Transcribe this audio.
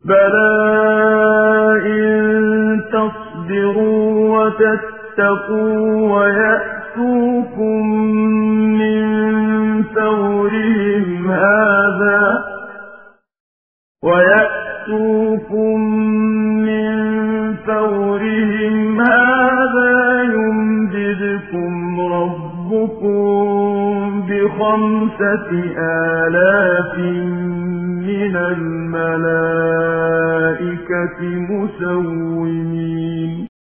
بَلَىٰ إِن تَصْبِرُوا وَتَتَّقُوا وَيَأْتُوكُم مِّن فَوْرِهِمْ هَٰذَا يُمْدِدْكُمْ رَبُّكُم ب5,000 مِّنَ الْمَلَائِكَةِ مُسَوِّمِينَ